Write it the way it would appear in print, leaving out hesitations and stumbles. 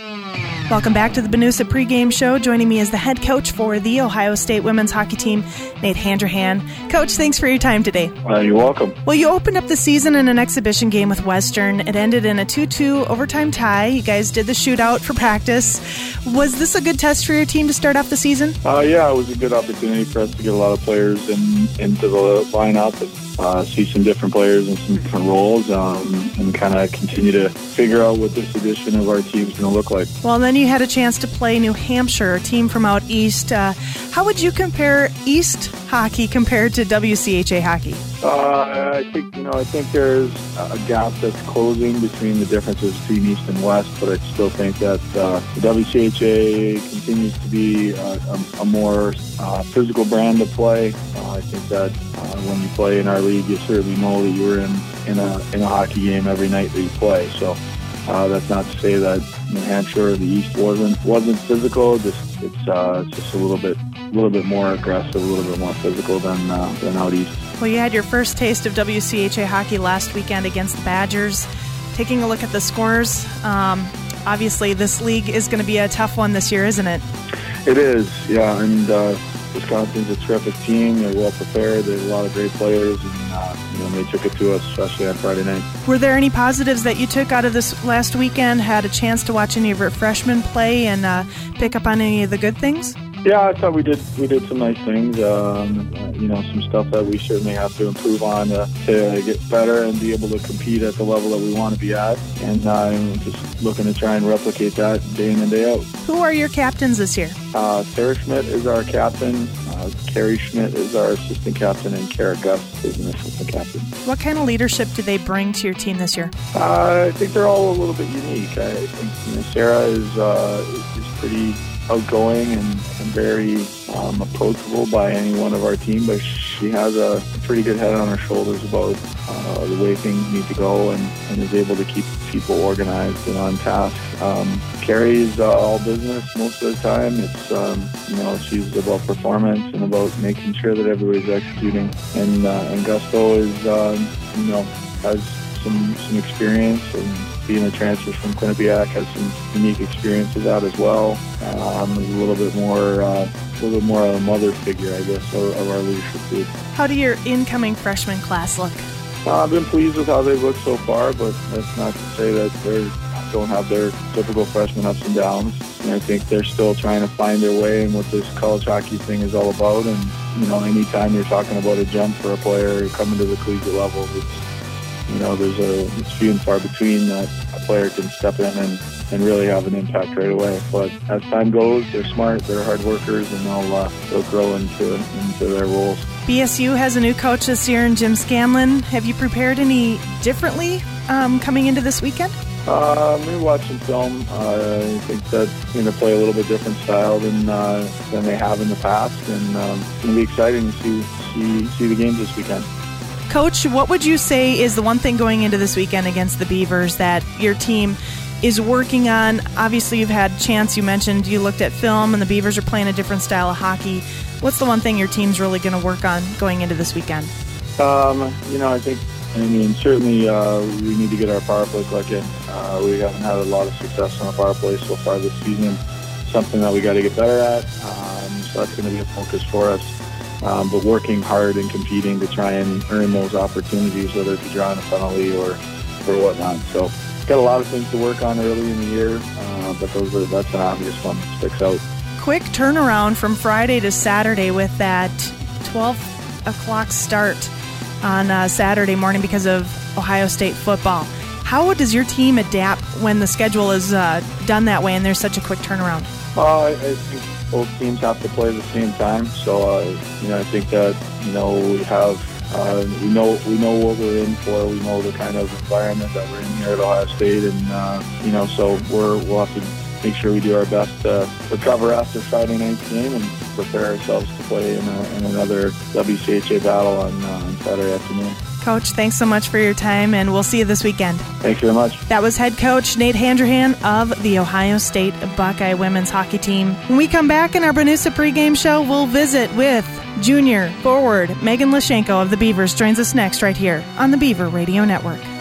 Welcome back to the Benusa pregame show. Joining me is the head coach for the Ohio State women's hockey team, Nate Handrahan. Coach, thanks for your time today. You're welcome. Well, you opened up the season in an exhibition game with Western. It ended in a 2-2 overtime tie. You guys did the shootout for practice. Was this a good test for your team to start off the season? Yeah, it was a good opportunity for us to get a lot of players into the lineup and see some different players in some different roles and kind of continue to figure out what this edition of our team is going to look like. Well, then you had a chance to play New Hampshire, a team from out east. How would you compare East hockey compared to WCHA hockey? I think there's a gap that's closing between the differences between East and West, but I still think that the WCHA continues to be a more physical brand to play. I think that when you play in our league, you certainly know that you're in a hockey game every night that you play. So that's not to say that New Hampshire or the East wasn't physical. It's just a little bit more aggressive, a little bit more physical than out East. Well, you had your first taste of WCHA hockey last weekend against the Badgers. Taking a look at the scores, obviously this league is going to be a tough one this year, isn't it? It is, yeah, and Wisconsin's a terrific team. They're well prepared. There's a lot of great players, and they took it to us, especially on Friday night. Were there any positives that you took out of this last weekend? Had a chance to watch any of your freshmen play and pick up on any of the good things? Yeah, I thought we did some nice things. Some stuff that we certainly have to improve on to get better and be able to compete at the level that we want to be at. And just looking to try and replicate that day in and day out. Who are your captains this year? Sarah Schmidt is our captain. Carrie Schmidt is our assistant captain, and Kara Gus is an assistant captain. What kind of leadership do they bring to your team this year? I think they're all a little bit unique. I think Sarah is pretty outgoing and very approachable by any one of our team, but she has a pretty good head on her shoulders about the way things need to go and is able to keep people organized and on task. Carrie's all business most of the time. It's she's about performance and about making sure that everybody's executing. And Gusto is has some experience, and being a transfer from Quinnipiac has some unique experiences out as well. Is a little bit more of a mother figure, I guess, of our leadership group. How do your incoming freshman class look? I've been pleased with how they've looked so far, but that's not to say that they don't have their typical freshman ups and downs. And I think they're still trying to find their way and what this college hockey thing is all about. And anytime you're talking about a jump for a player coming to the collegiate level, it's few and far between that a player can step in and really have an impact right away. But as time goes, they're smart, they're hard workers, and they'll grow into their roles. BSU has a new coach this year in Jim Scanlon. Have you prepared any differently coming into this weekend? We watched some film. I think that they're going to play a little bit different style than they have in the past, and it's going to be exciting to see the games this weekend. Coach, what would you say is the one thing going into this weekend against the Beavers that your team is working on? Obviously, you've had chance. You mentioned you looked at film, and the Beavers are playing a different style of hockey. What's the one thing your team's really going to work on going into this weekend? Certainly we need to get our power play clicking. We haven't had a lot of success on our power play so far this season. Something that we got to get better at. So that's going to be a focus for us. But working hard and competing to try and earn those opportunities, whether it's drawing a penalty or whatnot. So got a lot of things to work on early in the year, but that's an obvious one that sticks out. Quick turnaround from Friday to Saturday with that 12 o'clock start on Saturday morning because of Ohio State football. How does your team adapt when the schedule is done that way and there's such a quick turnaround? I think both teams have to play at the same time. So, I think that, we have, we know what we're in for. We know the kind of environment that we're in here at Ohio State. And, so we'll have to make sure we do our best to recover after Friday night's game and prepare ourselves to play in another WCHA battle on Saturday afternoon. Coach, thanks so much for your time, and we'll see you this weekend. Thanks very much. That was head coach Nate Handrahan of the Ohio State Buckeye women's hockey team. When we come back in our Benusa pregame show, we'll visit with junior forward Megan Lashenko of the Beavers. Joins us next right here on the Beaver Radio Network.